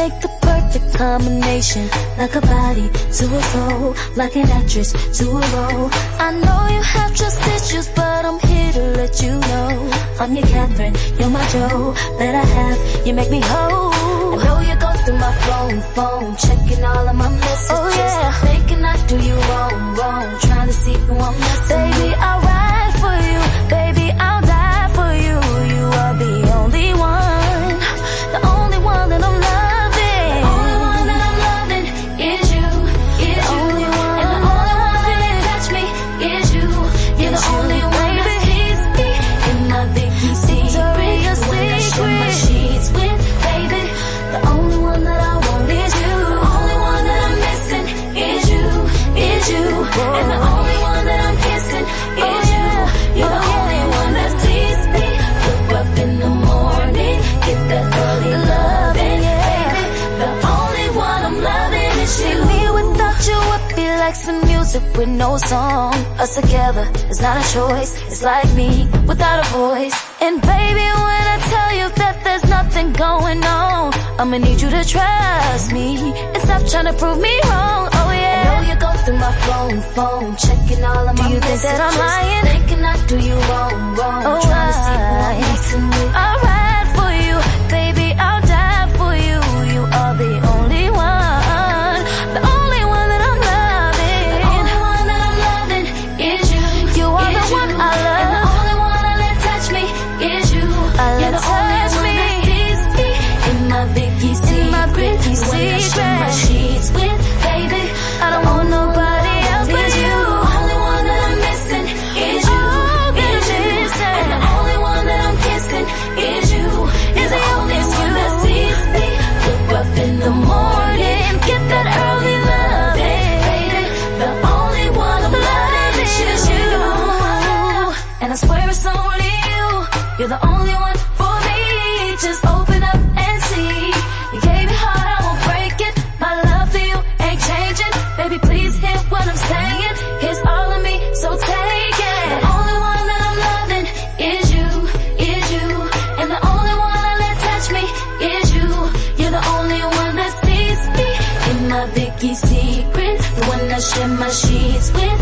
make the perfect combination, like a body to a soul, like an actress to a role. I know you have trust issues, but I'm here to let you know I'm your Catherine, you're my Joe. That I have, you make me whole. I know you go through my phone, checking all of my messages. Oh yeah, thinking I do you wrong, trying to see who I'm missing. Baby, I'll ride for you, baby, I'll die for you. You are the only one, the only one that I'm loving. The only one that I'm loving is you, is you. And the only one that touch me is you. You're the only one that sees me in my Vicky's secret. The one I share my sheets with, baby. The only one that I want is you. The only one that I'm missing is you, is you. And the only one that I'm kissing is you. You're the only one that sees me. Wake up in the morning, get that early loving, baby. The only one I'm loving is you. See, me without you would be like some music with no song. Us together is not a choice, it's like me without a voice. And baby, when I tell you that there's nothing going on, I'ma need you to trust me and stop trying to prove me wrong. Oh yeah, I know you go through my phone, checking all of my messages. Do you think that I'm lying? Thinking I do you wrong, oh, trying to see who I'm mixing with. I'll ride for you, baby, I'll die for you. You are the only one, the only one that I'm loving. The only one that I'm loving is you. You are the one I love. And the only one that let touch me is you. You're the only one that sees me in my Vicky's secret. The one I share my sheets with, baby. I don't want nobody else but you. The only one that I'm missing is you, is you. And the only one that I'm kissing is you. You're the only one that sees me. Wake up in the morning, get that early loving, baby. The only one I'm loving is you. And I swear it's only you. You're the only one for me. Just open up and see. You gave me heart, I won't break it. My love for you ain't changing. Baby, please hear what I'm saying. Here's all of me, so take it. The only one that I'm loving is you, is you. And the only one that let touch me is you. You're the only one that sees me in my Vicky's secret. The one I share my sheets with.